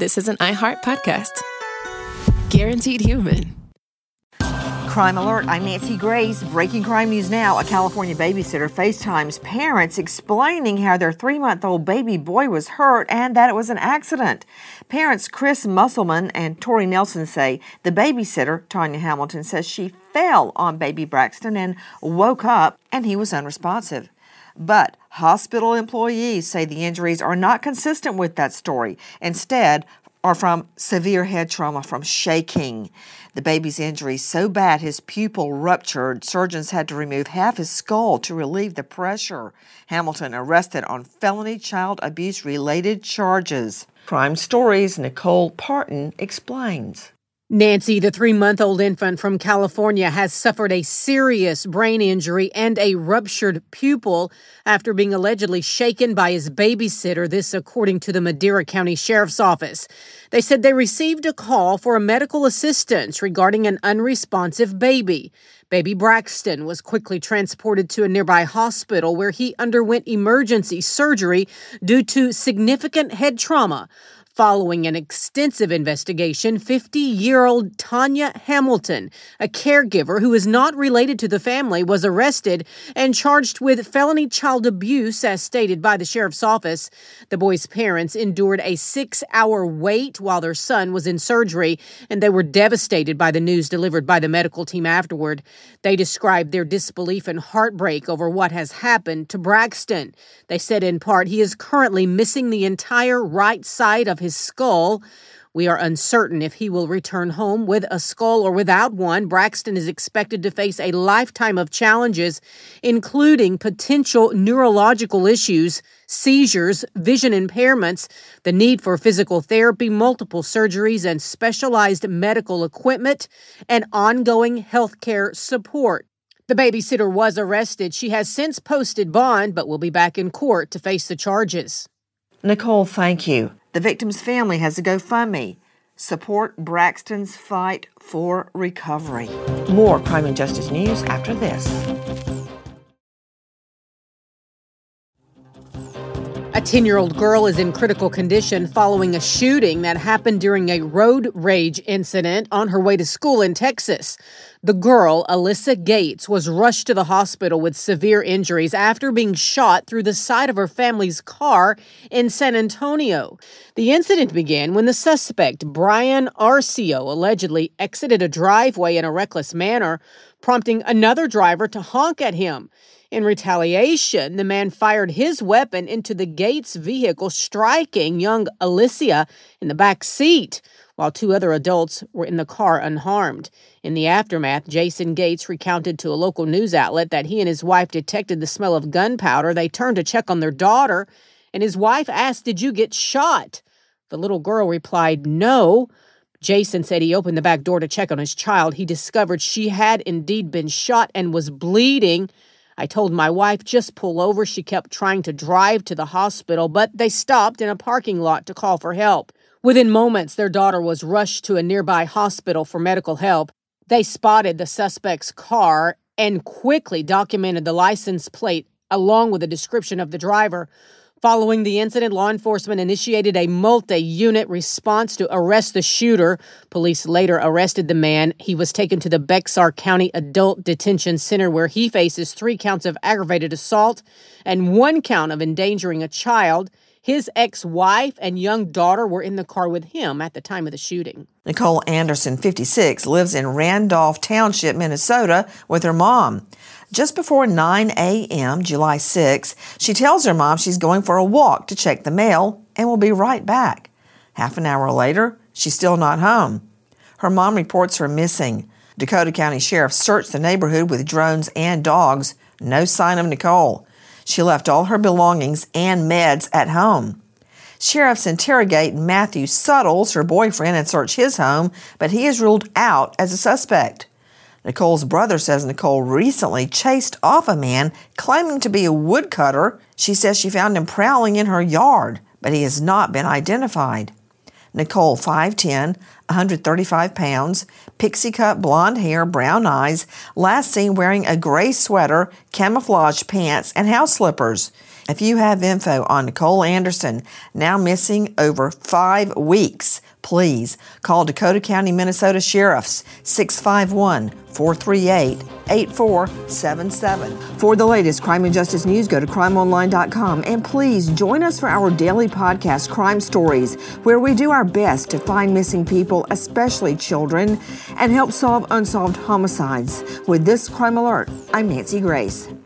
this is an iHeart podcast. Guaranteed human. Crime Alert, I'm Nancy Grace. Breaking crime news now. A California babysitter FaceTimes parents explaining how their 3-month-old baby boy was hurt and that it was an accident. Parents Chris Musselman and Tori Nelson say the babysitter, Tanya Hamilton, says she fell on baby Braxton and woke up and he was unresponsive. But hospital employees say the injuries are not consistent with that story. Instead, are from severe head trauma from shaking. The baby's injury so bad his pupil ruptured, surgeons had to remove half his skull to relieve the pressure. Hamilton arrested on felony child abuse-related charges. Crime Stories' Nicole Parton explains. Nancy, the 3-month-old infant from California, has suffered a serious brain injury and a ruptured pupil after being allegedly shaken by his babysitter, this according to the Madera County Sheriff's Office. They said they received a call for a medical assistance regarding an unresponsive baby. Baby Braxton was quickly transported to a nearby hospital where he underwent emergency surgery due to significant head trauma. Following an extensive investigation, 50-year-old Tanya Hamilton, a caregiver who is not related to the family, was arrested and charged with felony child abuse, as stated by the sheriff's office. The boy's parents endured a 6-hour wait while their son was in surgery, and they were devastated by the news delivered by the medical team afterward. They described their disbelief and heartbreak over what has happened to Braxton. They said in part he is currently missing the entire right side of his skull. We are uncertain if he will return home with a skull or without one. Braxton is expected to face a lifetime of challenges, including potential neurological issues, seizures, vision impairments, the need for physical therapy, multiple surgeries, and specialized medical equipment, and ongoing health care support. The babysitter was arrested. She has since posted bond, but will be back in court to face the charges. Nicole, thank you. The victim's family has a GoFundMe. Support Braxton's fight for recovery. More crime and justice news after this. A 10-year-old girl is in critical condition following a shooting that happened during a road rage incident on her way to school in Texas. The girl, Alyssa Gates, was rushed to the hospital with severe injuries after being shot through the side of her family's car in San Antonio. The incident began when the suspect, Brian Arcio, allegedly exited a driveway in a reckless manner, prompting another driver to honk at him. In retaliation, the man fired his weapon into the Gates vehicle, striking young Alicia in the back seat, while 2 other adults were in the car unharmed. In the aftermath, Jason Gates recounted to a local news outlet that he and his wife detected the smell of gunpowder. They turned to check on their daughter, and his wife asked, "Did you get shot?" The little girl replied, "No." Jason said he opened the back door to check on his child. He discovered she had indeed been shot and was bleeding. "I told my wife, just pull over." She kept trying to drive to the hospital, but they stopped in a parking lot to call for help. Within moments, their daughter was rushed to a nearby hospital for medical help. They spotted the suspect's car and quickly documented the license plate along with a description of the driver. Following the incident, law enforcement initiated a multi-unit response to arrest the shooter. Police later arrested the man. He was taken to the Bexar County Adult Detention Center, where he faces 3 counts of aggravated assault and 1 count of endangering a child. His ex-wife and young daughter were in the car with him at the time of the shooting. Nicole Anderson, 56, lives in Randolph Township, Minnesota, with her mom. Just before 9 a.m., July 6, she tells her mom she's going for a walk to check the mail and will be right back. Half an hour later, she's still not home. Her mom reports her missing. Dakota County Sheriff searched the neighborhood with drones and dogs. No sign of Nicole. She left all her belongings and meds at home. Sheriffs interrogate Matthew Suttles, her boyfriend, and search his home, but he is ruled out as a suspect. Nicole's brother says Nicole recently chased off a man claiming to be a woodcutter. She says she found him prowling in her yard, but he has not been identified. Nicole, 5'10", 135 pounds, pixie-cut blonde hair, brown eyes, last seen wearing a gray sweater, camouflage pants, and house slippers. If you have info on Nicole Anderson, now missing over 5 weeks, please call Dakota County, Minnesota Sheriff's 651-438-8477. For the latest crime and justice news, go to crimeonline.com, and please join us for our daily podcast, Crime Stories, where we do our best to find missing people, especially children, and help solve unsolved homicides. With this Crime Alert, I'm Nancy Grace.